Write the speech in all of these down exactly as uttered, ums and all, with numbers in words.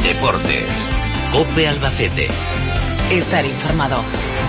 Deportes. COPE Albacete. Estar informado.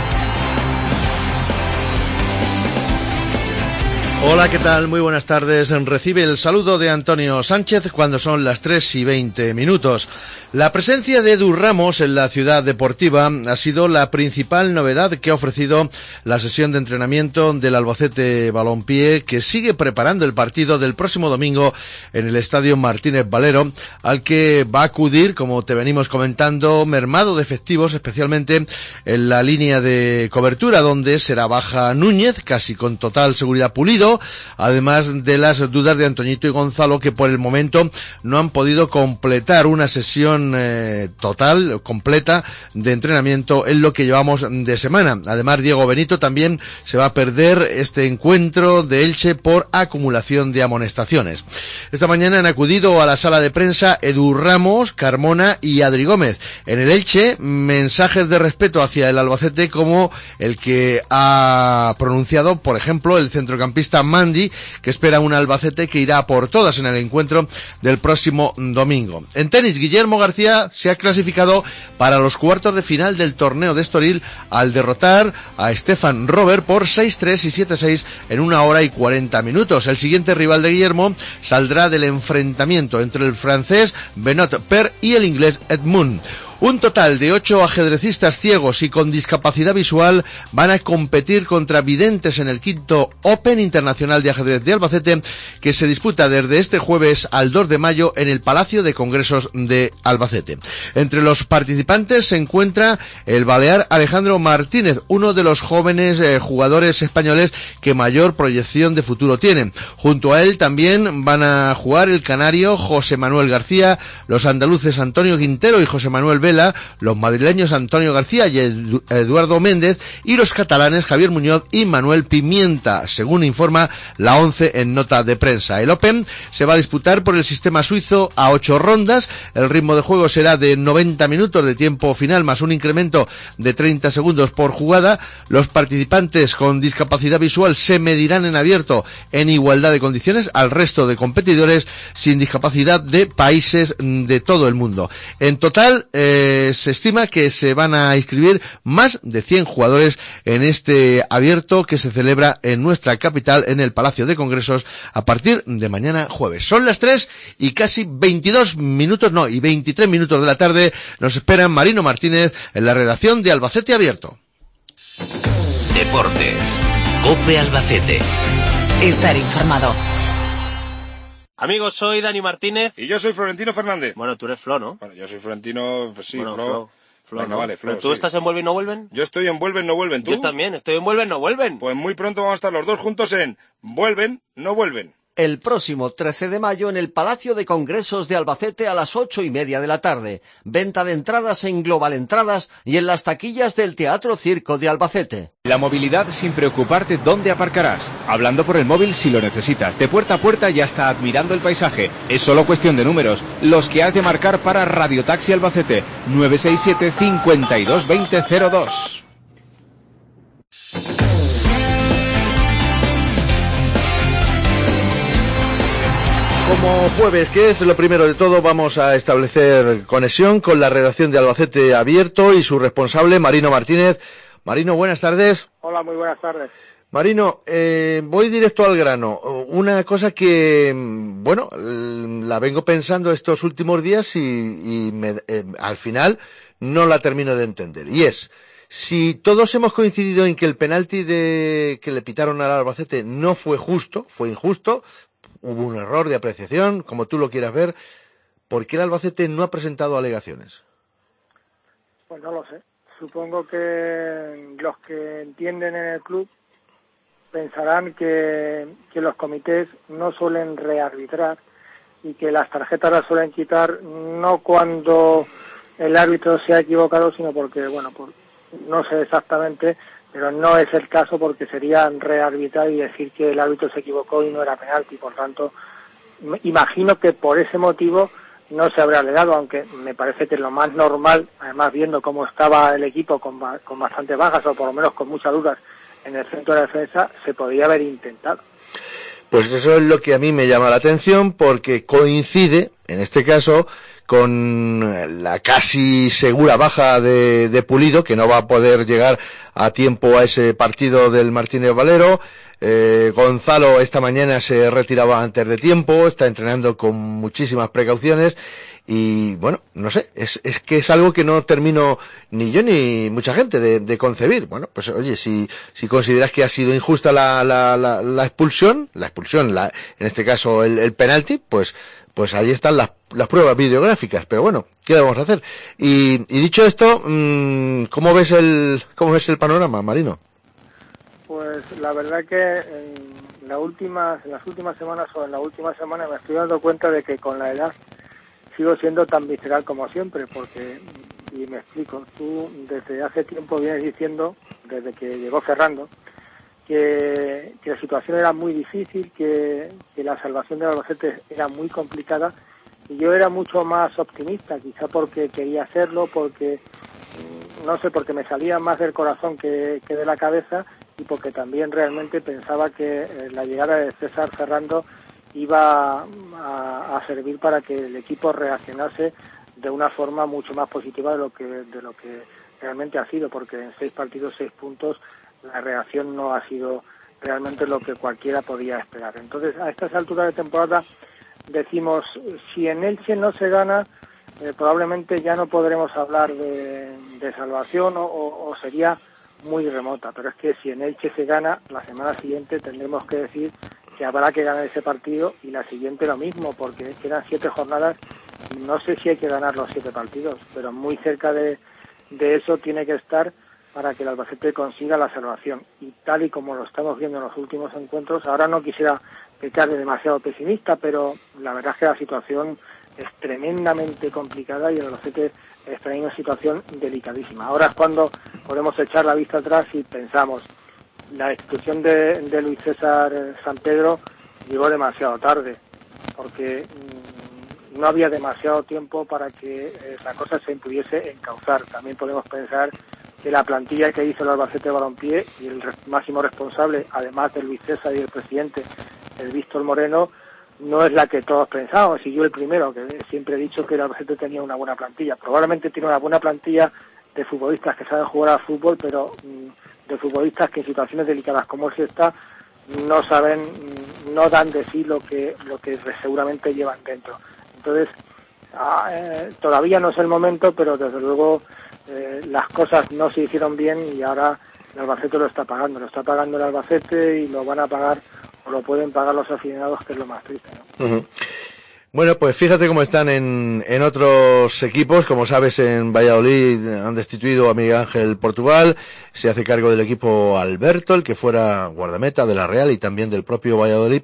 Hola, ¿qué tal? Muy buenas tardes. Recibe el saludo de Antonio Sánchez cuando son las tres y veinte minutos. La presencia de Edu Ramos en la ciudad deportiva ha sido la principal novedad que ha ofrecido la sesión de entrenamiento del Albacete Balompié, que sigue preparando el partido del próximo domingo en el Estadio Martínez Valero, al que va a acudir, como te venimos comentando, mermado de efectivos, especialmente en la línea de cobertura, donde será baja Núñez, casi con total seguridad Pulido, además de las dudas de Antoñito y Gonzalo, que por el momento no han podido completar una sesión eh, total, completa, de entrenamiento en lo que llevamos de semana. Además, Diego Benito también se va a perder este encuentro de Elche por acumulación de amonestaciones. Esta mañana han acudido a la sala de prensa Edu Ramos, Carmona y Adri Gómez. En el Elche, mensajes de respeto hacia el Albacete, como el que ha pronunciado, por ejemplo, el centrocampista Mandi, que espera un Albacete que irá por todas en el encuentro del próximo domingo. En tenis, Guillermo García se ha clasificado para los cuartos de final del torneo de Estoril al derrotar a Stefan Robert por seis tres y siete seis en una hora y cuarenta minutos. El siguiente rival de Guillermo saldrá del enfrentamiento entre el francés Benoit Per y el inglés Edmund. Un total de ocho ajedrecistas ciegos y con discapacidad visual van a competir contra videntes en el quinto Open Internacional de Ajedrez de Albacete, que se disputa desde este jueves al dos de mayo en el Palacio de Congresos de Albacete. Entre los participantes se encuentra el balear Alejandro Martínez, uno de los jóvenes eh, jugadores españoles que mayor proyección de futuro tienen. Junto a él también van a jugar el canario José Manuel García, los andaluces Antonio Quintero y José Manuel Vela, los madrileños Antonio García y Eduardo Méndez, y los catalanes Javier Muñoz y Manuel Pimienta, según informa la ONCE en nota de prensa. El Open se va a disputar por el sistema suizo a ocho rondas. El ritmo de juego será de noventa minutos de tiempo final más un incremento de treinta segundos por jugada. Los participantes con discapacidad visual se medirán en abierto en igualdad de condiciones al resto de competidores sin discapacidad de países de todo el mundo. En total, eh, se estima que se van a inscribir más de cien jugadores en este abierto que se celebra en nuestra capital, en el Palacio de Congresos, a partir de mañana jueves. Son las tres y casi veintidós minutos, no, y veintitrés minutos de la tarde. Nos esperan Marino Martínez en la redacción de Albacete Abierto. Deportes. COPE Albacete. Estar informado. Amigos, soy Dani Martínez. Y yo soy Florentino Fernández. Bueno, tú eres Flo, ¿no? Bueno, yo soy Florentino, pues sí, bueno, Flo. Flo. Flo, Venga, ¿no? vale, Flo, ¿Pero tú sí. estás en Vuelven no Vuelven? Yo estoy en Vuelven no Vuelven, ¿tú? Yo también, estoy en Vuelven no Vuelven. Pues muy pronto vamos a estar los dos juntos en Vuelven no Vuelven. El próximo trece de mayo en el Palacio de Congresos de Albacete a las ocho y media de la tarde. Venta de entradas en Global Entradas y en las taquillas del Teatro Circo de Albacete. La movilidad sin preocuparte dónde aparcarás. Hablando por el móvil si lo necesitas. De puerta a puerta y hasta admirando el paisaje. Es solo cuestión de números. Los que has de marcar para Radiotaxi Albacete. nueve seis siete, cinco dos, dos cero cero dos. Como jueves, que es lo primero de todo, vamos a establecer conexión con la redacción de Albacete Abierto y su responsable, Marino Martínez. Marino, buenas tardes. Hola, muy buenas tardes. Marino, eh, voy directo al grano. Una cosa que, bueno, la vengo pensando estos últimos días y, y me, eh, al final no la termino de entender. Y es, si todos hemos coincidido en que el penalti de que le pitaron al Albacete no fue justo, fue injusto, hubo un error de apreciación, como tú lo quieras ver, ¿por qué el Albacete no ha presentado alegaciones? Pues no lo sé. Supongo que los que entienden en el club pensarán que, que los comités no suelen rearbitrar y que las tarjetas las suelen quitar no cuando el árbitro se ha equivocado, sino porque, bueno, por, no sé exactamente, pero no es el caso porque sería rearbitrar y decir que el árbitro se equivocó y no era penalti. Por tanto, imagino que por ese motivo no se habrá alegado, aunque me parece que lo más normal, además viendo cómo estaba el equipo con, con bastantes bajas o por lo menos con muchas dudas en el centro de la defensa, se podría haber intentado. Pues eso es lo que a mí me llama la atención, porque coincide, en este caso, con la casi segura baja de, de Pulido, que no va a poder llegar a tiempo a ese partido del Martínez Valero. Eh, Gonzalo esta mañana se retiraba antes de tiempo, está entrenando con muchísimas precauciones y bueno, no sé, es, es que es algo que no termino ni yo ni mucha gente de, de concebir. Bueno, pues oye, si, si consideras que ha sido injusta la, la, la, la expulsión, la expulsión, la, en este caso el, el penalti, pues pues ahí están las, las pruebas videográficas, pero bueno, ¿qué vamos a hacer? Y, y dicho esto, mmm, ¿cómo ves el, cómo ves el panorama, Marino? Pues la verdad que en, la última, en las últimas semanas o en la última semana me estoy dando cuenta de que con la edad sigo siendo tan visceral como siempre, porque, y me explico, tú desde hace tiempo vienes diciendo, desde que llegó Ferrando, que, que la situación era muy difícil, que, que la salvación del Albacete era muy complicada, y yo era mucho más optimista, quizá porque quería hacerlo, porque, no sé, porque me salía más del corazón que, que de la cabeza, y porque también realmente pensaba que la llegada de César Ferrando iba a, a servir para que el equipo reaccionase de una forma mucho más positiva de lo que de lo que realmente ha sido, porque en seis partidos, seis puntos, la reacción no ha sido realmente lo que cualquiera podía esperar. Entonces, a estas alturas de temporada decimos, si en Elche no se gana, eh, probablemente ya no podremos hablar de, de salvación o, o, o sería muy remota, pero es que si en Elche se gana, la semana siguiente tendremos que decir que habrá que ganar ese partido y la siguiente lo mismo, porque quedan siete jornadas, no sé si hay que ganar los siete partidos, pero muy cerca de, de eso tiene que estar para que el Albacete consiga la salvación. Y tal y como lo estamos viendo en los últimos encuentros, ahora no quisiera pecar de demasiado pesimista, pero la verdad es que la situación es tremendamente complicada y el Albacete está en una situación delicadísima. Ahora es cuando podemos echar la vista atrás y pensamos, la institución de, de Luis César San Pedro llegó demasiado tarde, porque mmm, no había demasiado tiempo para que eh, la cosa se pudiese encauzar. También podemos pensar que la plantilla que hizo el Albacete Balompié y el re- máximo responsable, además de Luis César y el presidente, el Víctor Moreno, no es la que todos pensábamos, y yo el primero, que siempre he dicho que el Albacete tenía una buena plantilla. Probablemente tiene una buena plantilla de futbolistas que saben jugar al fútbol, pero mmm, de futbolistas que en situaciones delicadas como es esta no saben, mmm, no dan de sí lo que, lo que seguramente llevan dentro. Entonces, ah, eh, todavía no es el momento, pero desde luego eh, las cosas no se hicieron bien y ahora el Albacete lo está pagando, lo está pagando el Albacete y lo van a pagar o lo pueden pagar los aficionados, que es lo más triste, ¿no? Uh-huh. Bueno, pues fíjate cómo están en, en otros equipos. Como sabes, en Valladolid han destituido a Miguel Ángel Portugal, se hace cargo del equipo Alberto, el que fuera guardameta de la Real y también del propio Valladolid,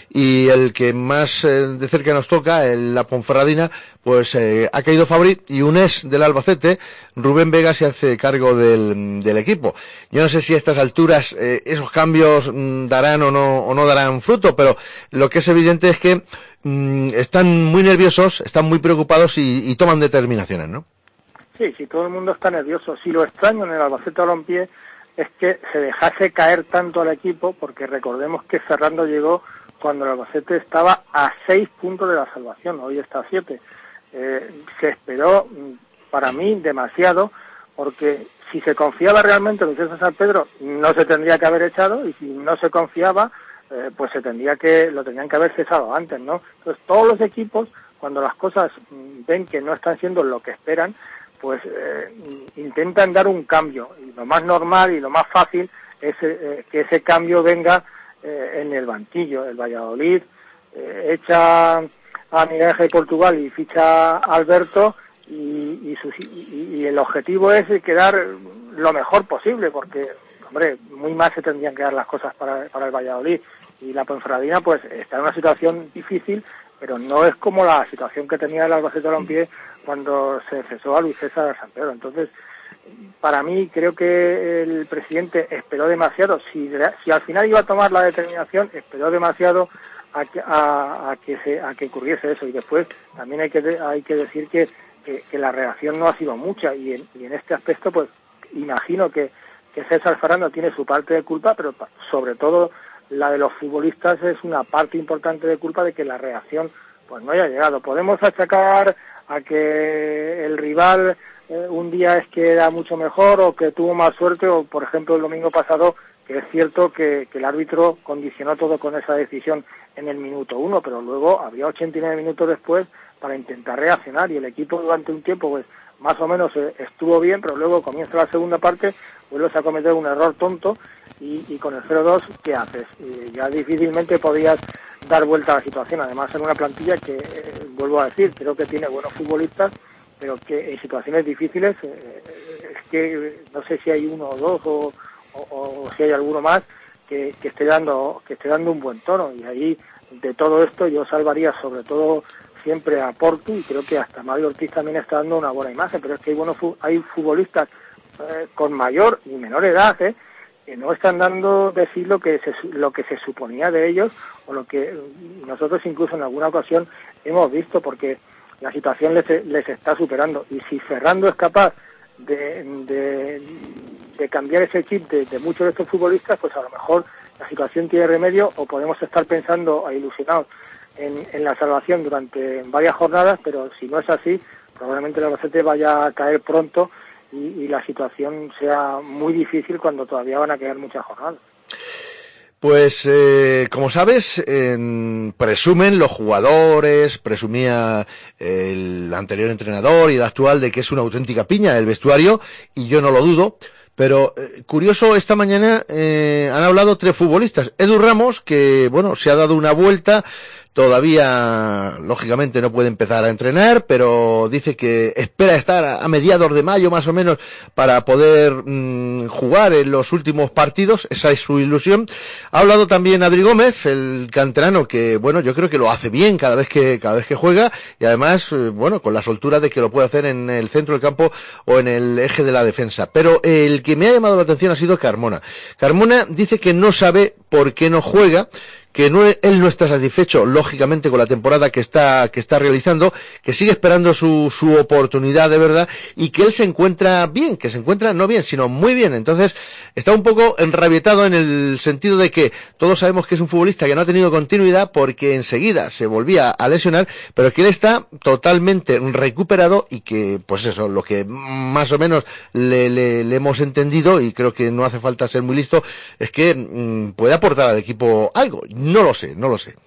y el que más eh, de cerca nos toca, el, la Ponferradina, pues eh, ha caído Fabri, y un ex del Albacete, Rubén Vega, se hace cargo del, del equipo. Yo no sé si a estas alturas eh, esos cambios mm, darán o no, o no darán fruto, pero lo que es evidente es que mm, están muy nerviosos, están muy preocupados y, y toman determinaciones, ¿no? Sí, sí, todo el mundo está nervioso. Si lo extraño en el Albacete Balompié es que se dejase caer tanto al equipo, porque recordemos que Ferrando llegó cuando el Albacete estaba a seis puntos de la salvación, hoy está a siete. Eh, se esperó, para mí, demasiado, porque si se confiaba realmente en Luis San Pedro, no se tendría que haber echado, y si no se confiaba, eh, pues se tendría que, lo tendrían que haber cesado antes, ¿no? Entonces, todos los equipos, cuando las cosas ven que no están siendo lo que esperan, pues eh, intentan dar un cambio, y lo más normal y lo más fácil es eh, que ese cambio venga eh, en el banquillo. El Valladolid eh, echa a Miguel Ángel Portugal y ficha a Alberto, y, y, su, y, y el objetivo es quedar lo mejor posible, porque, hombre, muy mal se tendrían que dar las cosas para, para el Valladolid, y la Ponferradina pues está en una situación difícil, pero no es como la situación que tenía el Albacete Balompié cuando se cesó a Luis César San Pedro. Entonces, para mí, creo que el presidente esperó demasiado. Si, si al final iba a tomar la determinación, esperó demasiado a que, a, a que, se, a que ocurriese eso. Y después también hay que, hay que decir que, que, que la reacción no ha sido mucha. Y en, y en este aspecto, pues, imagino que, que César Ferrando tiene su parte de culpa, pero sobre todo la de los futbolistas es una parte importante de culpa de que la reacción pues no haya llegado. Podemos achacar a que el rival eh, un día es que era mucho mejor o que tuvo más suerte, o por ejemplo el domingo pasado, que es cierto que, que el árbitro condicionó todo con esa decisión en el minuto uno, pero luego había ochenta y nueve minutos después para intentar reaccionar, y el equipo durante un tiempo pues más o menos eh, estuvo bien, pero luego comienza la segunda parte, vuelves a cometer un error tonto y, y con el cero dos, ¿qué haces? Y ya difícilmente podías dar vuelta a la situación, además en una plantilla que, eh, vuelvo a decir, creo que tiene buenos futbolistas, pero que en situaciones difíciles eh, es que no sé si hay uno o dos o, o, o si hay alguno más que, que esté dando que esté dando un buen tono, y ahí de todo esto yo salvaría sobre todo siempre a Portu, y creo que hasta Mario Ortiz también está dando una buena imagen, pero es que hay buenos hay futbolistas eh, con mayor y menor edad eh, que no están dando de sí lo que se lo que se suponía de ellos, o lo que nosotros incluso en alguna ocasión hemos visto, porque la situación les, les está superando, y si Ferrando es capaz de, de, de cambiar ese chip de, de muchos de estos futbolistas, pues a lo mejor la situación tiene remedio, o podemos estar pensando, ilusionados en, en la salvación durante varias jornadas, pero si no es así, probablemente el Albacete vaya a caer pronto y, y la situación sea muy difícil cuando todavía van a quedar muchas jornadas. Pues, eh, como sabes, eh, presumen los jugadores, presumía el anterior entrenador y el actual de que es una auténtica piña el vestuario, y yo no lo dudo. Pero, eh, curioso, esta mañana eh, han hablado tres futbolistas. Edu Ramos, que, bueno, se ha dado una vuelta, todavía, lógicamente, no puede empezar a entrenar, pero dice que espera estar a, a mediados de mayo, más o menos, para poder mmm, jugar en los últimos partidos. Esa es su ilusión. Ha hablado también Adri Gómez, el canterano, que, bueno, yo creo que lo hace bien cada vez que, cada vez que juega, y además, eh, bueno, con la soltura de que lo puede hacer en el centro del campo o en el eje de la defensa. Pero el que me ha llamado la atención ha sido Carmona. Carmona dice que no sabe por qué no juega, que no, él no está satisfecho, lógicamente, con la temporada que está, que está realizando, que sigue esperando su, su oportunidad de verdad, y que él se encuentra bien, que se encuentra no bien, sino muy bien. Entonces, está un poco enrabietado en el sentido de que todos sabemos que es un futbolista que no ha tenido continuidad porque enseguida se volvía a lesionar, pero que él está totalmente recuperado, y que, pues eso, lo que más o menos le, le, le hemos entendido, y creo que no hace falta ser muy listo, es que mmm, puede aportar al equipo algo. No lo sé, no lo sé.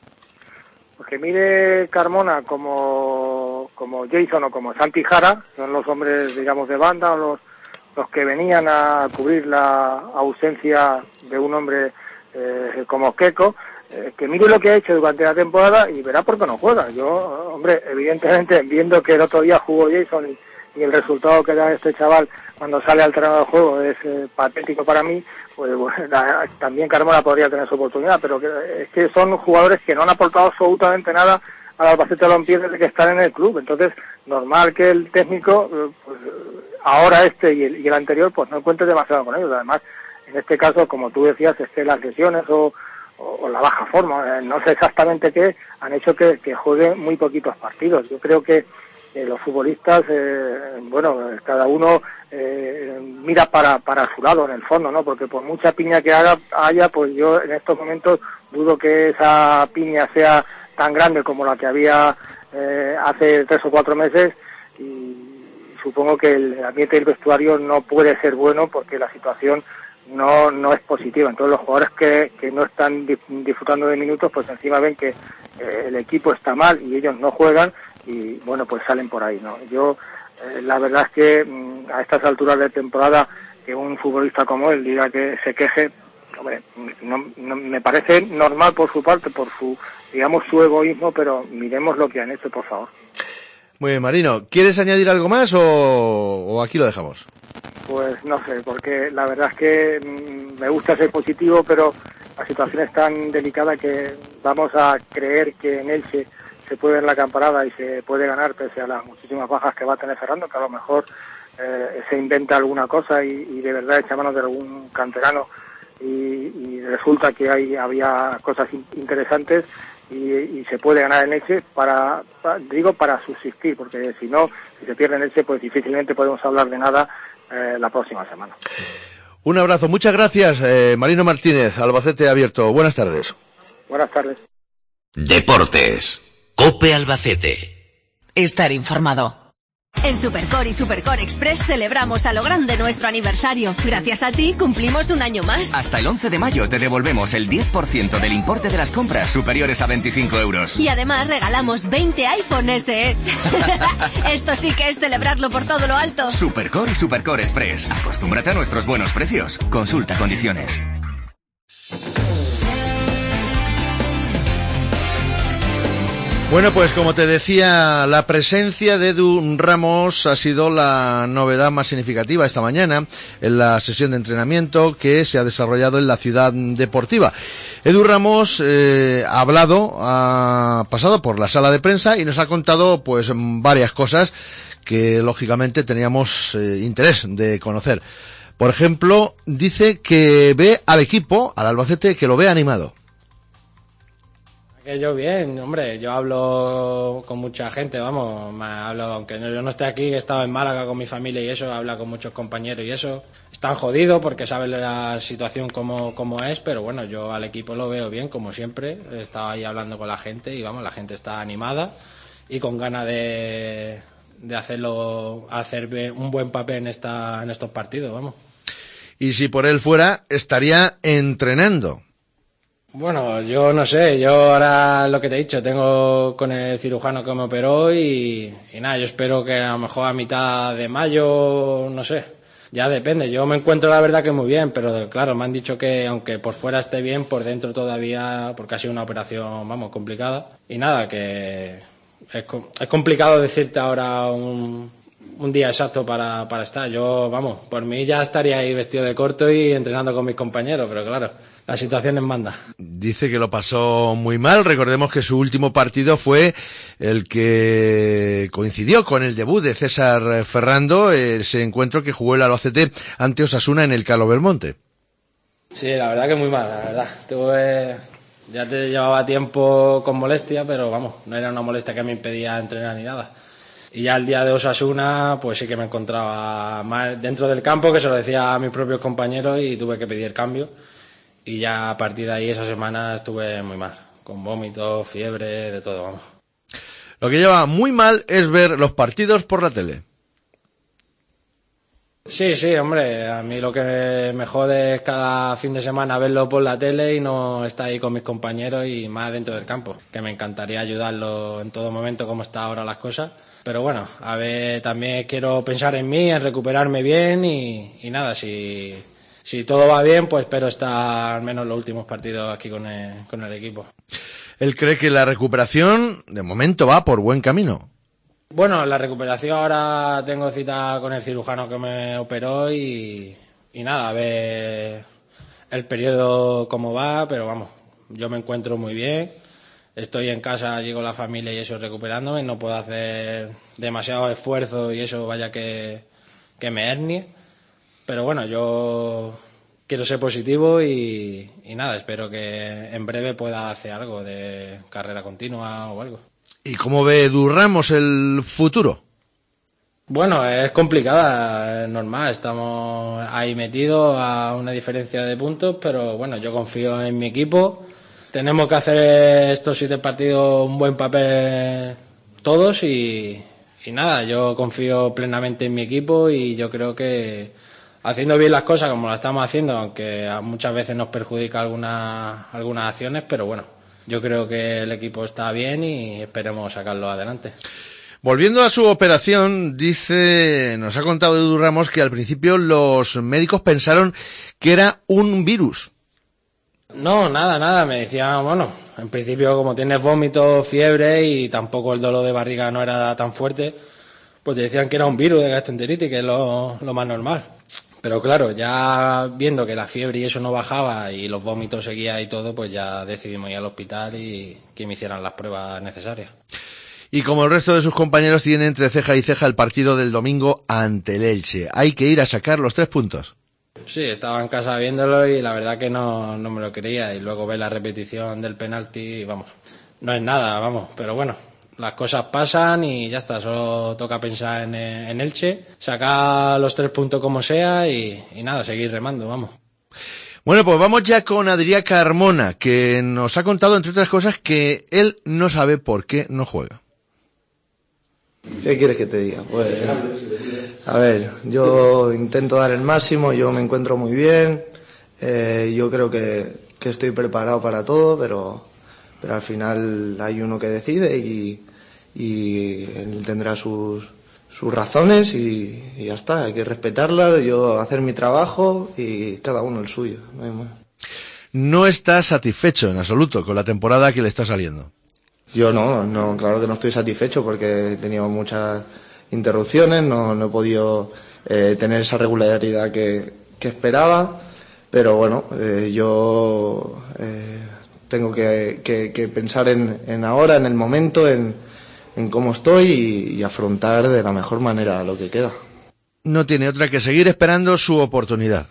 Porque mire Carmona como, como Jason o como Santi Jara, son los hombres, digamos, de banda, o los, los que venían a cubrir la ausencia de un hombre eh, como Keco, eh, que mire lo que ha hecho durante la temporada y verá por qué no juega. Yo, hombre, evidentemente, viendo que el otro día jugó Jason y, y el resultado que da este chaval cuando sale al terreno del juego es eh, patético para mí, pues bueno, la, también Carmona podría tener su oportunidad, pero que, es que son jugadores que no han aportado absolutamente nada al Albacete Balompié desde que están en el club. Entonces, normal que el técnico, pues, ahora este y el, y el anterior, pues no cuente demasiado con ellos. Además, en este caso, como tú decías, es que las lesiones o, o, o la baja forma, eh, no sé exactamente qué, han hecho que, que juegue muy poquitos partidos. Yo creo que Eh, los futbolistas, eh, bueno, cada uno eh, mira para para su lado en el fondo, ¿no? Porque por mucha piña que haga, haya, pues yo en estos momentos dudo que esa piña sea tan grande como la que había eh, hace tres o cuatro meses, y supongo que el ambiente del vestuario no puede ser bueno porque la situación no no es positiva. Entonces los jugadores que, que no están disfrutando de minutos, pues encima ven que eh, el equipo está mal y ellos no juegan, y bueno, pues salen por ahí, ¿no? Yo, eh, la verdad es que mmm, a estas alturas de temporada, que un futbolista como él diga que se queje, hombre, no, no, me parece normal por su parte, por su, digamos, su egoísmo, pero miremos lo que han hecho, por favor. Muy bien, Marino, ¿quieres añadir algo más o, o aquí lo dejamos? Pues no sé, porque la verdad es que mmm, me gusta ser positivo, pero la situación es tan delicada que vamos a creer que en Elche se puede ver la camparada y se puede ganar pese a las muchísimas bajas que va a tener Ferrando, que a lo mejor eh, se inventa alguna cosa y, y de verdad echa manos de algún canterano y, y resulta que hay había cosas in, interesantes y, y se puede ganar en Elche para, para, digo, para subsistir, porque si no, si se pierde en Elche, pues difícilmente podemos hablar de nada eh, la próxima semana. Un abrazo, muchas gracias, eh, Marino Martínez, Albacete Abierto. Buenas tardes. Buenas tardes. Deportes. COPE Albacete. Estar informado. En Supercore y Supercore Express celebramos a lo grande nuestro aniversario. Gracias a ti cumplimos un año más. Hasta el once de mayo te devolvemos el diez por ciento del importe de las compras superiores a veinticinco euros. Y además regalamos veinte iPhone S E. Esto sí que es celebrarlo por todo lo alto. Supercore y Supercore Express. Acostúmbrate a nuestros buenos precios. Consulta condiciones. Bueno, pues como te decía, la presencia de Edu Ramos ha sido la novedad más significativa esta mañana en la sesión de entrenamiento que se ha desarrollado en la ciudad deportiva. Edu Ramos eh, ha hablado, ha pasado por la sala de prensa y nos ha contado pues varias cosas que lógicamente teníamos eh, interés de conocer. Por ejemplo, dice que ve al equipo, al Albacete, que lo ve animado. Que yo bien, hombre, yo hablo con mucha gente, vamos, me hablo, aunque yo no esté aquí, he estado en Málaga con mi familia y eso, he hablado con muchos compañeros y eso. Están jodidos porque saben la situación como, como es, pero bueno, yo al equipo lo veo bien, como siempre. He estado ahí hablando con la gente y vamos, la gente está animada y con ganas de, de hacerlo, hacer un buen papel en esta, en estos partidos, vamos. Y si por él fuera, estaría entrenando. Bueno, yo no sé, yo ahora lo que te he dicho, tengo con el cirujano que me operó y, y nada, yo espero que a lo mejor a mitad de mayo, no sé, ya depende. Yo me encuentro la verdad que muy bien, pero claro, me han dicho que aunque por fuera esté bien, por dentro todavía, porque ha sido una operación, vamos, complicada. Y nada, que es, es complicado decirte ahora un, un día exacto para, para estar. Yo, vamos, por mí ya estaría ahí vestido de corto y entrenando con mis compañeros, pero claro, la situación en manda. Dice que lo pasó muy mal. Recordemos que su último partido fue el que coincidió con el debut de César Ferrando, ese encuentro que jugó el Albacete ante Osasuna en el Calo Belmonte. Sí, la verdad que muy mal, la verdad. Tuve, ya te llevaba tiempo con molestia, pero vamos, no era una molestia que me impedía entrenar ni nada. Y ya el día de Osasuna, pues sí que me encontraba mal dentro del campo, que se lo decía a mis propios compañeros y tuve que pedir cambio. Y ya a partir de ahí esa semana estuve muy mal, con vómitos, fiebre, de todo, vamos. Lo que lleva muy mal es ver los partidos por la tele. Sí, sí, hombre, a mí lo que me jode es cada fin de semana verlo por la tele y no estar ahí con mis compañeros y más dentro del campo, que me encantaría ayudarlo en todo momento como está ahora las cosas. Pero bueno, a ver, también quiero pensar en mí, en recuperarme bien y, y nada, si... Si todo va bien, pues espero estar al menos los últimos partidos aquí con el, con el equipo. Él cree que la recuperación, de momento, va por buen camino. Bueno, la recuperación ahora tengo cita con el cirujano que me operó y, y nada, a ver el periodo cómo va, pero vamos, yo me encuentro muy bien. Estoy en casa, llego la familia y eso recuperándome, no puedo hacer demasiado esfuerzo y eso vaya que, que me hernie. Pero bueno, yo quiero ser positivo y, y nada, espero que en breve pueda hacer algo de carrera continua o algo. ¿Y cómo ve Edu Ramos el futuro? Bueno, es complicada, es normal, estamos ahí metidos a una diferencia de puntos, pero bueno, yo confío en mi equipo. Tenemos que hacer estos siete partidos un buen papel todos y, y nada, yo confío plenamente en mi equipo y yo creo que haciendo bien las cosas como las estamos haciendo, aunque muchas veces nos perjudica algunas algunas acciones, pero bueno, yo creo que el equipo está bien y esperemos sacarlo adelante. Volviendo a su operación, dice, nos ha contado Edu Ramos que al principio los médicos pensaron que era un virus. No, nada, nada, me decían, bueno, en principio como tienes vómitos, fiebre y tampoco el dolor de barriga no era tan fuerte, pues te decían que era un virus de gastroenteritis, que es lo, lo más normal. Pero claro, ya viendo que la fiebre y eso no bajaba y los vómitos seguía y todo, pues ya decidimos ir al hospital y que me hicieran las pruebas necesarias. Y como el resto de sus compañeros, tiene entre ceja y ceja el partido del domingo ante el Elche. Hay que ir a sacar los tres puntos. Sí, estaba en casa viéndolo y la verdad que no, no me lo creía. Y luego ver la repetición del penalti y vamos, no es nada, vamos, pero bueno. Las cosas pasan y ya está, solo toca pensar en, en Elche, sacar los tres puntos como sea y, y nada, seguir remando, vamos. Bueno, pues vamos ya con Adrià Carmona, que nos ha contado, entre otras cosas, que él no sabe por qué no juega. ¿Qué quieres que te diga? Pues, a ver, yo intento dar el máximo, yo me encuentro muy bien, eh, yo creo que, que estoy preparado para todo, pero, pero al final hay uno que decide y, y él tendrá sus, sus razones y, y ya está, hay que respetarlas, yo hacer mi trabajo y cada uno el suyo, no hay más. No está satisfecho en absoluto con la temporada que le está saliendo. Yo no, no, claro que no estoy satisfecho porque he tenido muchas interrupciones, no, no he podido eh, tener esa regularidad que, que esperaba, pero bueno, eh, yo eh, tengo que, que, que pensar en, en ahora, en el momento, en, en cómo estoy y, y afrontar de la mejor manera lo que queda. No tiene otra que seguir esperando su oportunidad.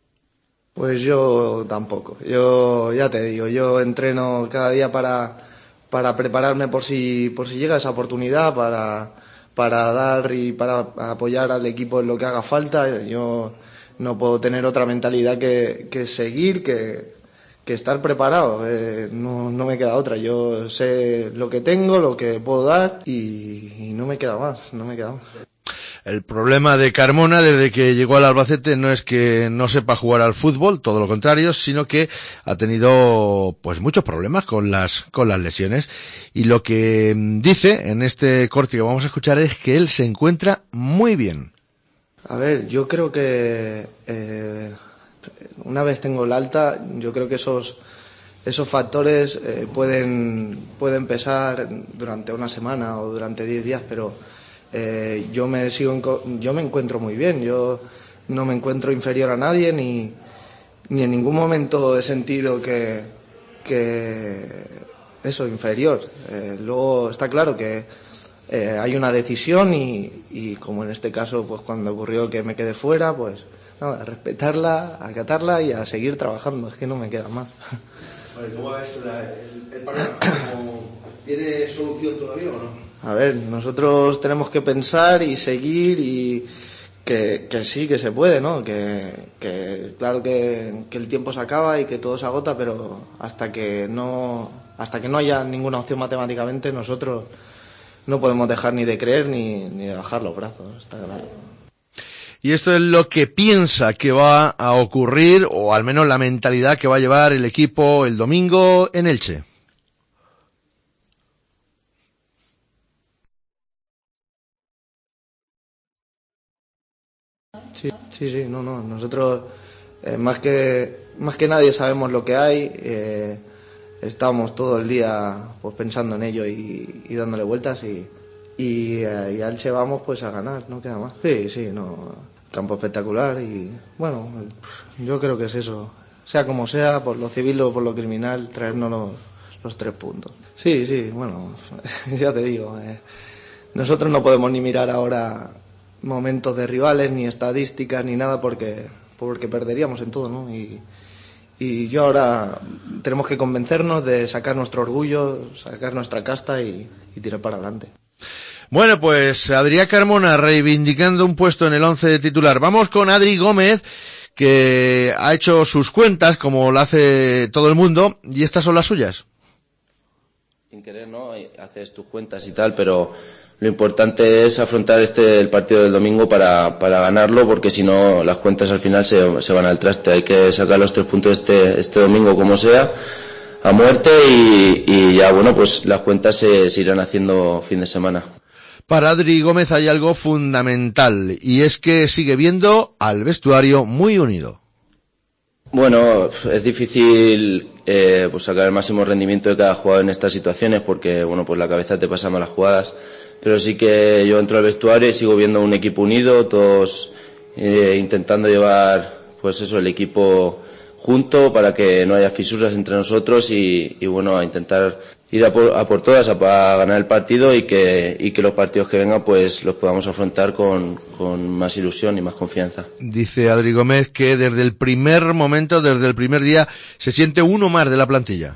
Pues yo tampoco, yo ya te digo, yo entreno cada día para... para prepararme por si por si llega esa oportunidad, para para dar y para apoyar al equipo en lo que haga falta. Yo no puedo tener otra mentalidad que, que seguir, que, que estar preparado. Eh, no, no me queda otra. Yo sé lo que tengo, lo que puedo dar y, y no me queda más, no me queda más. El problema de Carmona desde que llegó al Albacete no es que no sepa jugar al fútbol, todo lo contrario, sino que ha tenido pues muchos problemas con las con las lesiones, y lo que dice en este corte que vamos a escuchar es que él se encuentra muy bien. A ver, yo creo que eh, una vez tengo el alta, yo creo que esos esos factores eh, pueden pueden pesar durante una semana o durante diez días, pero Eh, yo me sigo yo me encuentro muy bien, yo no me encuentro inferior a nadie ni, ni en ningún momento he sentido que, que eso, inferior. Eh, luego está claro que eh, hay una decisión y, y como en este caso pues cuando ocurrió que me quedé fuera, pues nada, a respetarla, a acatarla y a seguir trabajando, es que no me queda más. ¿Cómo es el, el panorama? ¿Tiene solución todavía o no? A ver, nosotros tenemos que pensar y seguir y que, que sí, que se puede, ¿no? Que, que claro que, que el tiempo se acaba y que todo se agota, pero hasta que no hasta que no haya ninguna opción matemáticamente, nosotros no podemos dejar ni de creer ni, ni de bajar los brazos, está claro. Y esto es lo que piensa que va a ocurrir, o al menos la mentalidad que va a llevar el equipo el domingo en Elche. Sí, sí, sí, no, no. Nosotros eh, más que más que nadie sabemos lo que hay. Eh, estamos todo el día pues pensando en ello y, y dándole vueltas y y, eh, y al Elche vamos pues a ganar, no queda más. Sí, sí, no. Campo espectacular y bueno, yo creo que es eso. Sea como sea, por lo civil o por lo criminal, traernos los, los tres puntos. Sí, sí, bueno, ya te digo. Eh, nosotros no podemos ni mirar ahora momentos de rivales, ni estadísticas, ni nada, porque porque perderíamos en todo, ¿no? Y, y yo ahora tenemos que convencernos de sacar nuestro orgullo, sacar nuestra casta y, y tirar para adelante. Bueno, pues Adrià Carmona reivindicando un puesto en el once de titular. Vamos con Adri Gómez, que ha hecho sus cuentas, como lo hace todo el mundo, y estas son las suyas. Sin querer, ¿no? Haces tus cuentas y tal, pero lo importante es afrontar este el partido del domingo para, para ganarlo, porque si no las cuentas al final se, se van al traste. Hay que sacar los tres puntos este, este domingo como sea, a muerte, y, y ya bueno, pues las cuentas se, se irán haciendo fin de semana. Para Adri Gómez hay algo fundamental, y es que sigue viendo al vestuario muy unido. Bueno, es difícil eh, pues sacar el máximo rendimiento de cada jugador en estas situaciones, porque bueno, pues la cabeza te pasa malas jugadas. Pero sí que yo entro al vestuario y sigo viendo un equipo unido, todos eh, intentando llevar pues eso, el equipo junto para que no haya fisuras entre nosotros y, y bueno, a intentar ir a por, a por todas, a, a ganar el partido y que, y que los partidos que vengan pues los podamos afrontar con, con más ilusión y más confianza. Dice Adri Gómez que desde el primer momento, desde el primer día, se siente uno más de la plantilla.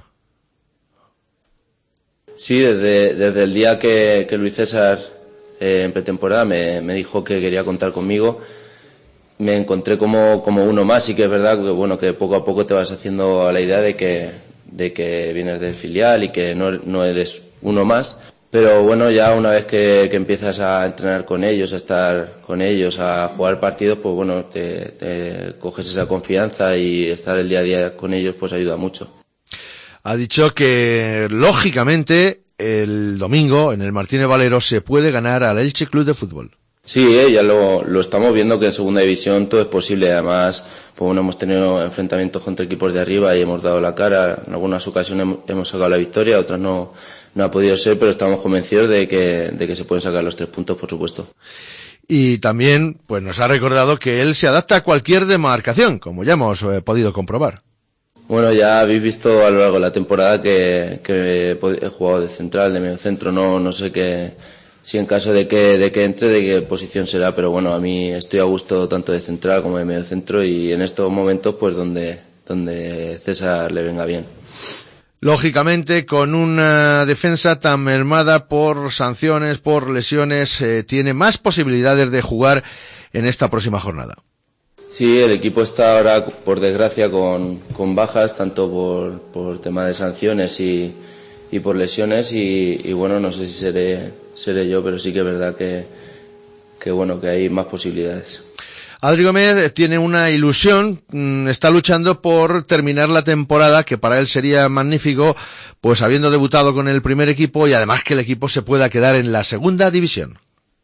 Sí, desde, desde el día que, que Luis César eh, en pretemporada me, me dijo que quería contar conmigo, me encontré como, como uno más. Sí que es verdad que, bueno, que poco a poco te vas haciendo a la idea de que, de que vienes del filial y que no, no eres uno más. Pero bueno, ya una vez que, que empiezas a entrenar con ellos, a estar con ellos, a jugar partidos, pues bueno, te, te coges esa confianza y estar el día a día con ellos pues ayuda mucho. Ha dicho que, lógicamente, el domingo en el Martínez Valero se puede ganar al Elche Club de Fútbol. Sí, eh, ya lo, lo estamos viendo que en segunda división todo es posible. Además, pues bueno, hemos tenido enfrentamientos contra equipos de arriba y hemos dado la cara. En algunas ocasiones hemos sacado la victoria, otras no, no ha podido ser, pero estamos convencidos de que, de que se pueden sacar los tres puntos, por supuesto. Y también, pues nos ha recordado que él se adapta a cualquier demarcación, como ya hemos eh, podido comprobar. Bueno, ya habéis visto a lo largo de la temporada que, que he jugado de central, de medio centro, no, no sé qué, si en caso de que, de que entre, de qué posición será, pero bueno, a mí estoy a gusto tanto de central como de medio centro y en estos momentos pues donde, donde César le venga bien. Lógicamente, con una defensa tan mermada por sanciones, por lesiones, eh, tiene más posibilidades de jugar en esta próxima jornada. Sí, el equipo está ahora, por desgracia, con, con bajas, tanto por, por tema de sanciones y, y por lesiones, y, y bueno, no sé si seré, seré yo, pero sí que es verdad que, que bueno, que hay más posibilidades. Adri Gómez tiene una ilusión, está luchando por terminar la temporada, que para él sería magnífico, pues habiendo debutado con el primer equipo y además que el equipo se pueda quedar en la segunda división.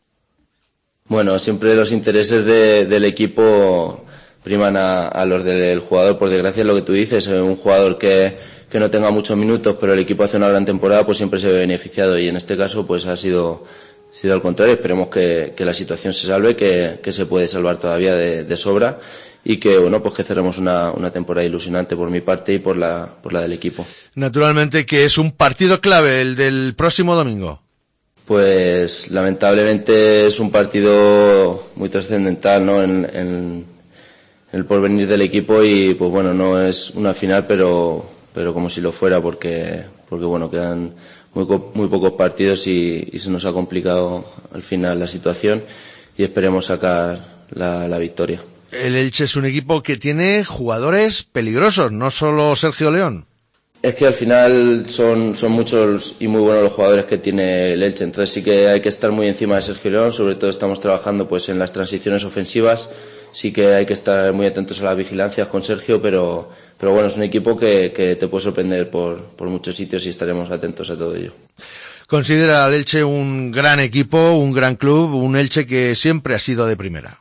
Bueno, siempre los intereses de, del equipo priman a, a los del jugador. Por desgracia, es lo que tú dices, un jugador que, que no tenga muchos minutos, pero el equipo hace una gran temporada, pues siempre se ve beneficiado, y en este caso pues ha sido, sido al contrario. Esperemos que, que la situación se salve, que, que se puede salvar todavía de, de sobra, y que bueno, pues que cerremos una, una temporada ilusionante por mi parte y por la, por la del equipo. Naturalmente que es un partido clave el del próximo domingo. Pues lamentablemente es un partido muy trascendental, ¿no? En, en el porvenir del equipo, y pues bueno, no es una final, pero pero como si lo fuera, porque porque bueno, quedan muy muy pocos partidos y, y se nos ha complicado al final la situación, y esperemos sacar la, la victoria. El Elche es un equipo que tiene jugadores peligrosos, no solo Sergio León. Es que al final son, son muchos y muy buenos los jugadores que tiene el Elche, entonces sí que hay que estar muy encima de Sergio León. Sobre todo estamos trabajando pues en las transiciones ofensivas, sí que hay que estar muy atentos a las vigilancias con Sergio, pero, pero bueno, es un equipo que, que te puede sorprender por, por muchos sitios y estaremos atentos a todo ello. Considera al Elche un gran equipo, un gran club, un Elche que siempre ha sido de primera.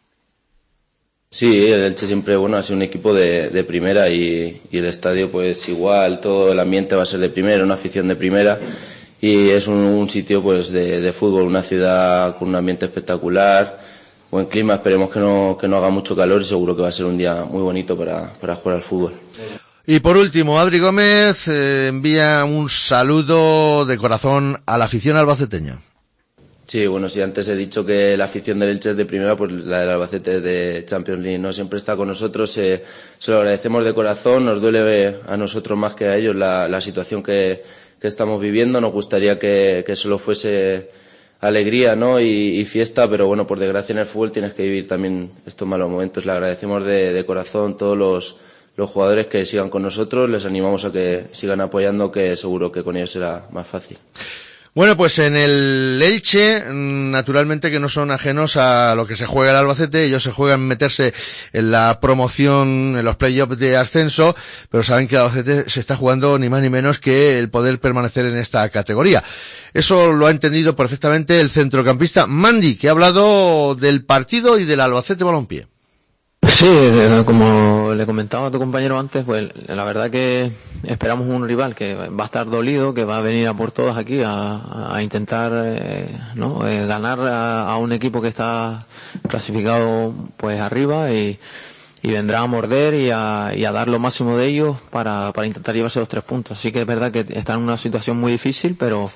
Sí, el Elche siempre, bueno, ha sido un equipo de, de primera, y, y el estadio pues igual, todo el ambiente va a ser de primera, una afición de primera, y es un, un sitio pues de, de fútbol, una ciudad con un ambiente espectacular, buen clima. Esperemos que no, que no haga mucho calor, y seguro que va a ser un día muy bonito para, para jugar al fútbol. Y por último, Adri Gómez eh, envía un saludo de corazón a la afición albaceteña. Sí, bueno, si antes he dicho que la afición del Elche es de primera, pues la del Albacete es de Champions League, ¿no? Siempre está con nosotros, eh, se lo agradecemos de corazón, nos duele a nosotros más que a ellos la, la situación que, que estamos viviendo. Nos gustaría que, que solo fuese alegría, ¿no? Y, y fiesta, pero bueno, por desgracia en el fútbol tienes que vivir también estos malos momentos. Le agradecemos de, de corazón todos los, los jugadores que sigan con nosotros, les animamos a que sigan apoyando, que seguro que con ellos será más fácil. Bueno, pues en el Elche, naturalmente que no son ajenos a lo que se juega el Albacete. Ellos se juegan meterse en la promoción, en los play-offs de ascenso, pero saben que el Albacete se está jugando ni más ni menos que el poder permanecer en esta categoría. Eso lo ha entendido perfectamente el centrocampista Mandi, que ha hablado del partido y del Albacete Balompié. Sí, como le comentaba a tu compañero antes, pues la verdad que esperamos un rival que va a estar dolido, que va a venir a por todas aquí a, a intentar eh, ¿no? eh, ganar a, a un equipo que está clasificado pues arriba, y, y vendrá a morder y a, y a dar lo máximo de ellos para, para intentar llevarse los tres puntos. Así que es verdad que están en una situación muy difícil, pero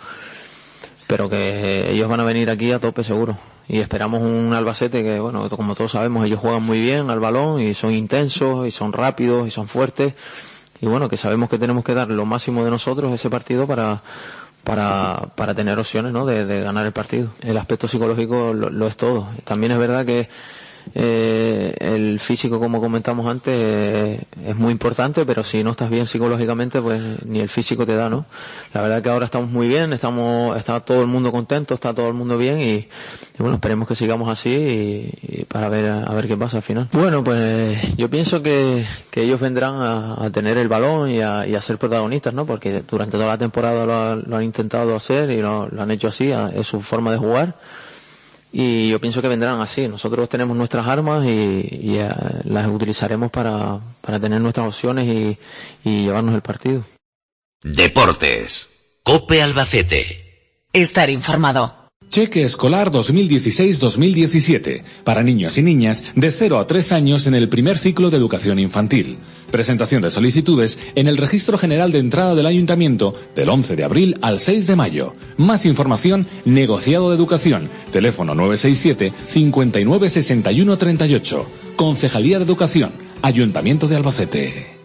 pero que ellos van a venir aquí a tope seguro. Y esperamos un Albacete que, bueno, como todos sabemos, ellos juegan muy bien al balón y son intensos y son rápidos y son fuertes, y bueno, que sabemos que tenemos que dar lo máximo de nosotros ese partido para para para tener opciones, ¿no? de, de ganar el partido. El aspecto psicológico lo, lo es todo. También es verdad que eh, el físico, como comentamos antes, eh, es muy importante, pero si no estás bien psicológicamente, pues ni el físico te da, ¿no? La verdad que ahora estamos muy bien, estamos, está todo el mundo contento, está todo el mundo bien y, y bueno, esperemos que sigamos así y, y para ver a ver qué pasa al final. Bueno, pues yo pienso que, que ellos vendrán a, a tener el balón y a, y a ser protagonistas, ¿no? Porque durante toda la temporada lo, lo han intentado hacer y lo, lo han hecho así, es su forma de jugar. Y yo pienso que vendrán así. Nosotros tenemos nuestras armas y, y uh, las utilizaremos para, para tener nuestras opciones y, y llevarnos el partido. Deportes. COPE Albacete. Estar informado. Cheque escolar dos mil dieciséis dos mil diecisiete para niños y niñas de cero a tres años en el primer ciclo de educación infantil. Presentación de solicitudes en el Registro General de Entrada del Ayuntamiento del once de abril al seis de mayo. Más información, negociado de educación, teléfono nueve seis siete, cincuenta y nueve, sesenta y uno, treinta y ocho. Concejalía de Educación, Ayuntamiento de Albacete.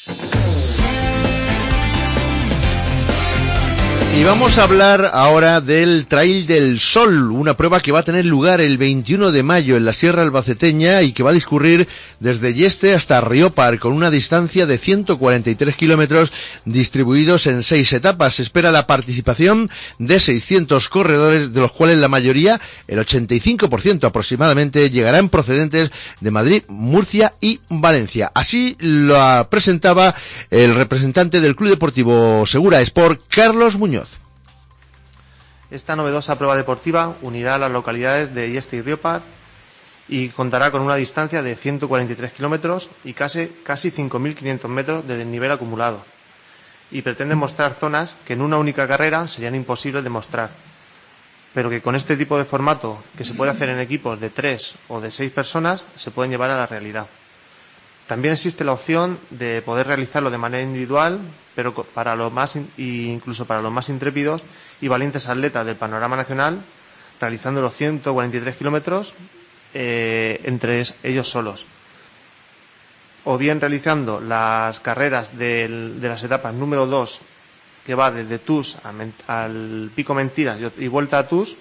Y vamos a hablar ahora del Trail del Sol, una prueba que va a tener lugar el veintiuno de mayo en la Sierra Albaceteña y que va a discurrir desde Yeste hasta Riópar con una distancia de ciento cuarenta y tres kilómetros distribuidos en seis etapas. Se espera la participación de seiscientos corredores, de los cuales la mayoría, el ochenta y cinco por ciento aproximadamente, llegarán procedentes de Madrid, Murcia y Valencia. Así lo presentaba el representante del Club Deportivo Segura Sport, Carlos Muñoz. Esta novedosa prueba deportiva unirá a las localidades de Yeste y Riópar y contará con una distancia de ciento cuarenta y tres kilómetros y casi, casi cinco mil quinientos metros de desnivel acumulado. Y pretende mostrar zonas que en una única carrera serían imposibles de mostrar, pero que con este tipo de formato, que se puede hacer en equipos de tres o de seis personas, se pueden llevar a la realidad. También existe la opción de poder realizarlo de manera individual, pero para los más, incluso para los más intrépidos y valientes atletas del panorama nacional, realizando los ciento cuarenta y tres kilómetros eh, entre ellos solos. O bien realizando las carreras del, de las etapas número dos, que va desde Tus a, al Pico Mentiras y vuelta a Tus,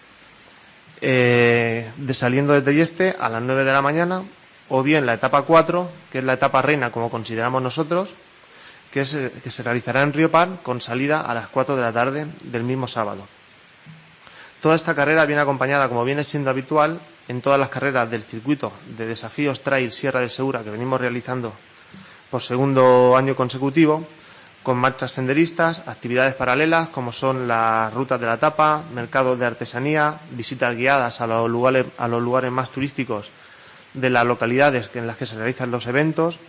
eh, de saliendo desde Yeste a las nueve de la mañana, o bien la etapa cuatro, que es la etapa reina como consideramos nosotros, que, es, que se realizará en Riópar con salida a las cuatro de la tarde del mismo sábado. Toda esta carrera viene acompañada, como viene siendo habitual, en todas las carreras del circuito de desafíos Trail Sierra de Segura que venimos realizando por segundo año consecutivo, con marchas senderistas, actividades paralelas como son las rutas de la tapa, mercados de artesanía, visitas guiadas a los lugares, a los lugares más turísticos de las localidades en las que se realizan los eventos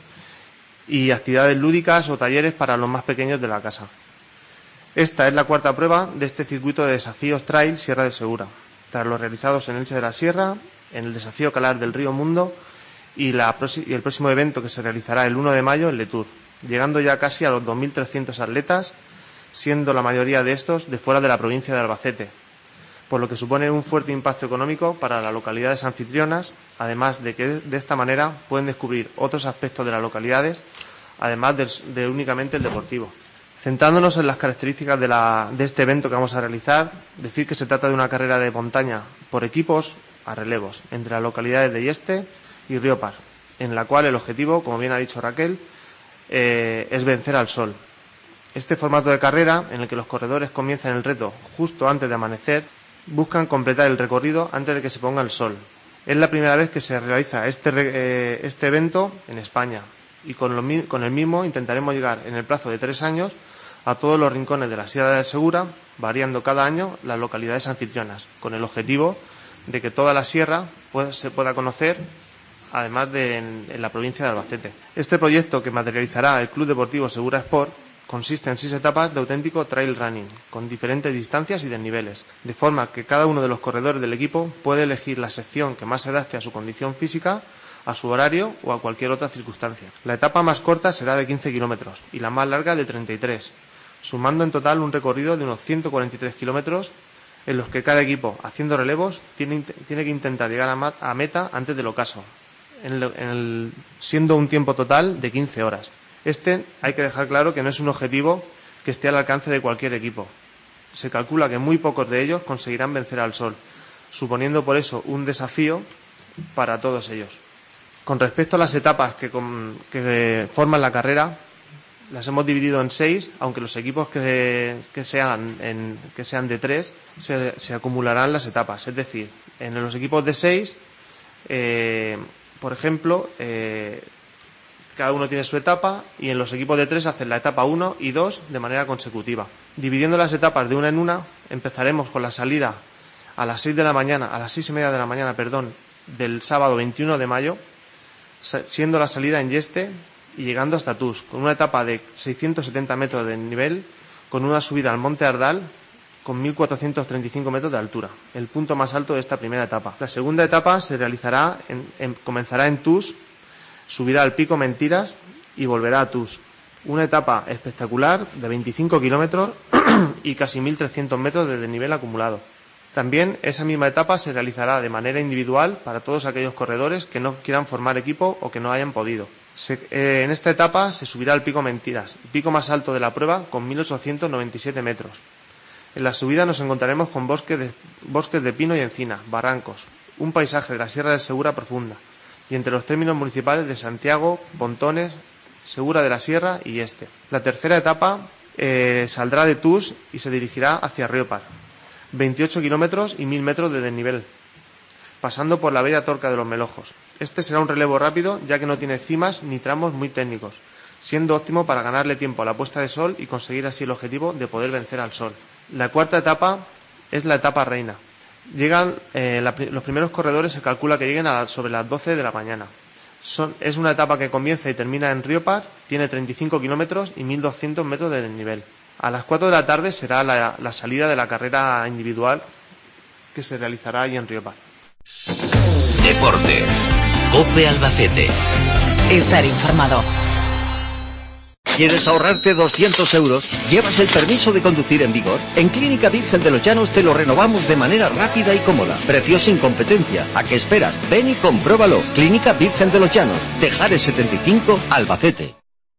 y actividades lúdicas o talleres para los más pequeños de la casa. Esta es la cuarta prueba de este circuito de desafíos Trail Sierra de Segura, tras los realizados en Elche de la Sierra, en el desafío Calar del Río Mundo y, la, y el próximo evento que se realizará el uno de mayo en Letur, llegando ya casi a los dos mil trescientos atletas, siendo la mayoría de estos de fuera de la provincia de Albacete, por lo que supone un fuerte impacto económico para las localidades anfitrionas, además de que de esta manera pueden descubrir otros aspectos de las localidades, además de, de únicamente el deportivo. Centrándonos en las características de, la, de este evento que vamos a realizar, decir que se trata de una carrera de montaña por equipos a relevos entre las localidades de Yeste y Riópar, en la cual el objetivo, como bien ha dicho Raquel, eh, es vencer al sol. Este formato de carrera, en el que los corredores comienzan el reto justo antes de amanecer, buscan completar el recorrido antes de que se ponga el sol. Es la primera vez que se realiza este, eh, este evento en España y con, lo, con el mismo intentaremos llegar en el plazo de tres años a todos los rincones de la Sierra de Segura, variando cada año las localidades anfitrionas, con el objetivo de que toda la sierra pues, se pueda conocer, además de en, en la provincia de Albacete. Este proyecto que materializará el Club Deportivo Segura Sport consiste en seis etapas de auténtico trail running, con diferentes distancias y desniveles, de forma que cada uno de los corredores del equipo puede elegir la sección que más se adapte a su condición física, a su horario o a cualquier otra circunstancia. La etapa más corta será de quince kilómetros y la más larga de treinta y tres, sumando en total un recorrido de unos ciento cuarenta y tres kilómetros en los que cada equipo, haciendo relevos, tiene, tiene que intentar llegar a, a meta antes del ocaso, en el, en el, siendo un tiempo total de quince horas. Este hay que dejar claro que no es un objetivo que esté al alcance de cualquier equipo. Se calcula que muy pocos de ellos conseguirán vencer al sol, suponiendo por eso un desafío para todos ellos. Con respecto a las etapas que, con, que forman la carrera, las hemos dividido en seis, aunque los equipos que, que, sean, en, que sean de tres se, se acumularán las etapas. Es decir, en los equipos de seis, eh, por ejemplo, eh, cada uno tiene su etapa y en los equipos de tres hacen la etapa uno y dos de manera consecutiva. Dividiendo las etapas de una en una, empezaremos con la salida a las seis de la mañana, a las seis y media de la mañana, perdón, del sábado veintiuno de mayo, siendo la salida en Yeste y llegando hasta Tus, con una etapa de seiscientos setenta metros de nivel, con una subida al Monte Ardal con mil cuatrocientos treinta y cinco metros de altura, el punto más alto de esta primera etapa. La segunda etapa se realizará, en, en, comenzará en Tus, subirá al Pico Mentiras y volverá a Tus. Una etapa espectacular de veinticinco kilómetros y casi mil trescientos metros de desnivel acumulado. También esa misma etapa se realizará de manera individual para todos aquellos corredores que no quieran formar equipo o que no hayan podido. Se, eh, en esta etapa se subirá al Pico Mentiras, el pico más alto de la prueba con mil ochocientos noventa y siete metros. En la subida nos encontraremos con bosques de, bosques de pino y encina, barrancos, un paisaje de la Sierra del Segura profunda y entre los términos municipales de Santiago, Pontones, Segura de la Sierra y Este. La tercera etapa eh, saldrá de Tus y se dirigirá hacia Riopar. veintiocho kilómetros y mil metros de desnivel, pasando por la bella Torca de los Melojos. Este será un relevo rápido, ya que no tiene cimas ni tramos muy técnicos, siendo óptimo para ganarle tiempo a la puesta de sol y conseguir así el objetivo de poder vencer al sol. La cuarta etapa es la etapa reina. Llegan eh, la, los primeros corredores, se calcula que lleguen a la, sobre las doce de la mañana. Son, es una etapa que comienza y termina en Riopar, tiene treinta y cinco kilómetros y mil doscientos metros de desnivel. A las cuatro de la tarde será la, la salida de la carrera individual que se realizará allí en Riopar. Deportes. COPE Albacete. Estar informado. ¿Quieres ahorrarte doscientos euros? ¿Llevas el permiso de conducir en vigor? En Clínica Virgen de los Llanos te lo renovamos de manera rápida y cómoda. Precio sin competencia. ¿A qué esperas? Ven y compruébalo. Clínica Virgen de los Llanos. Tejares setenta y cinco, Albacete.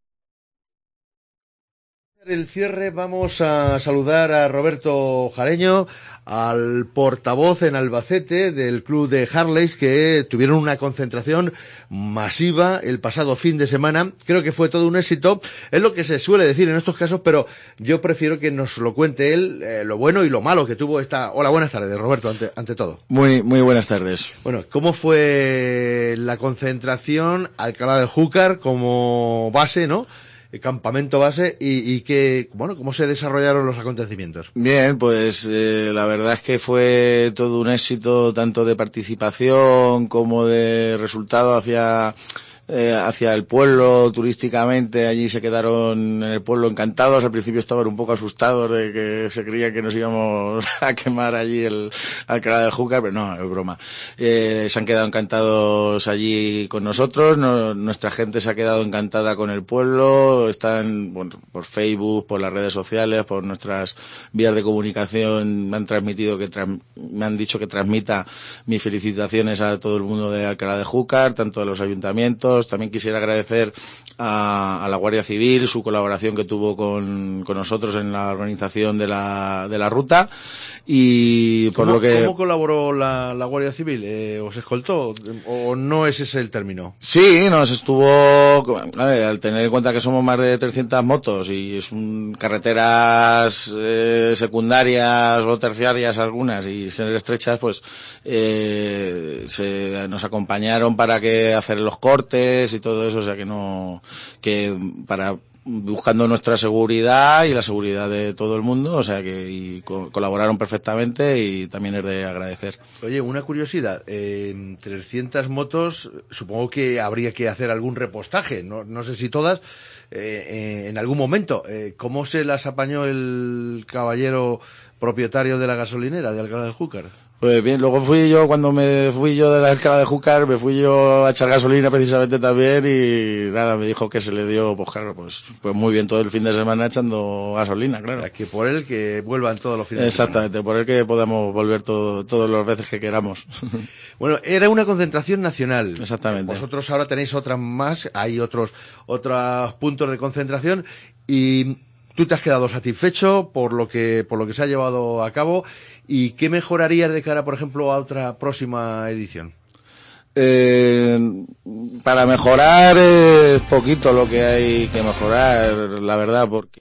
El cierre vamos a saludar a Roberto Jareño, al portavoz en Albacete del club de Harleys, que tuvieron una concentración masiva el pasado fin de semana. Creo que fue todo un éxito. Es lo que se suele decir en estos casos, pero yo prefiero que nos lo cuente él, eh, lo bueno y lo malo que tuvo esta... Hola, buenas tardes, Roberto, ante, ante todo. Muy, muy buenas tardes. Bueno, ¿cómo fue la concentración? Alcalá del Júcar como base, ¿no? El campamento base y, y que, bueno, cómo se desarrollaron los acontecimientos. Bien, pues eh, la verdad es que fue todo un éxito tanto de participación como de resultado hacia eh, hacia el pueblo turísticamente. Allí se quedaron en el pueblo encantados. Al principio estaban un poco asustados de que se creían que nos íbamos a quemar allí el Alcalá del Júcar, pero no, es broma. Eh, se han quedado encantados allí con nosotros. No, nuestra gente se ha quedado encantada con el pueblo. Están, bueno, por Facebook, por las redes sociales, por nuestras vías de comunicación, me han transmitido que trans, me han dicho que transmita mis felicitaciones a todo el mundo de Alcalá de Júcar, tanto a los ayuntamientos. También quisiera agradecer a, a la Guardia Civil su colaboración que tuvo con, con nosotros en la organización de la, de la ruta. Y por ¿Cómo, lo que... ¿Cómo colaboró la, la Guardia Civil? Eh, ¿Os escoltó? ¿O no es ese el término? Sí, nos estuvo... A ver, al tener en cuenta que somos más de trescientas motos y es un carreteras eh, secundarias o terciarias algunas y ser estrechas, pues eh, se, nos acompañaron para que hacer los cortes y todo eso, o sea que no... que para... buscando nuestra seguridad y la seguridad de todo el mundo, o sea que y co- colaboraron perfectamente y también es de agradecer. Oye, una curiosidad, eh, trescientas motos, supongo que habría que hacer algún repostaje, no, no sé si todas, eh, eh, en algún momento. Eh, ¿Cómo se las apañó el caballero propietario de la gasolinera de Alcalá de Júcar? Pues bien, luego fui yo, cuando me fui yo de la Alcalá de Júcar, me fui yo a echar gasolina precisamente también y nada, me dijo que se le dio, pues claro, pues, pues muy bien todo el fin de semana echando gasolina, claro. Que por él que vuelvan todos los fines Exactamente, de semana. por él que podamos volver todo, todas las veces que queramos. Bueno, era una concentración nacional. Exactamente. Vosotros ahora tenéis otras más, hay otros, otros puntos de concentración y... ¿Tú te has quedado satisfecho por lo que por lo que se ha llevado a cabo? ¿Y qué mejorarías de cara, por ejemplo, a otra próxima edición? Eh, para mejorar es poquito lo que hay que mejorar, la verdad, porque